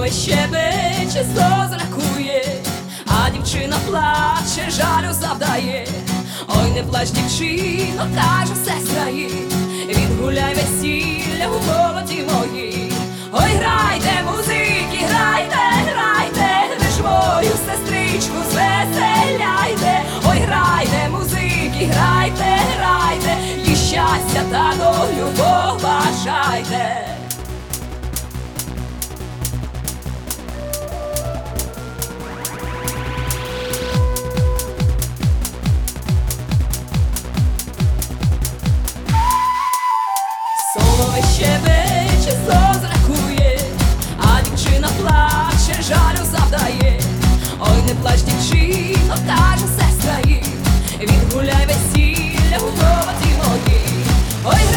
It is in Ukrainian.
Соловей щебече, сльози рахує, а дівчина плаче, жалю завдає. Ой, не плач, дівчино, каже сестра їй, відгуляй весілля у молоді моїй. Ой, грайте, музики, грайте, грайте, ви ж мою сестричку звеселяйте. Ой, грайте, музики, грайте, грайте, їй щастя та долю побажайте. Соловей щебече, сльози рахує, а дівчина плаче, жалю завдає. Ой, не плач, дівчино, каже сестра їй, відгуляй весілля у молоді моїй. Ой,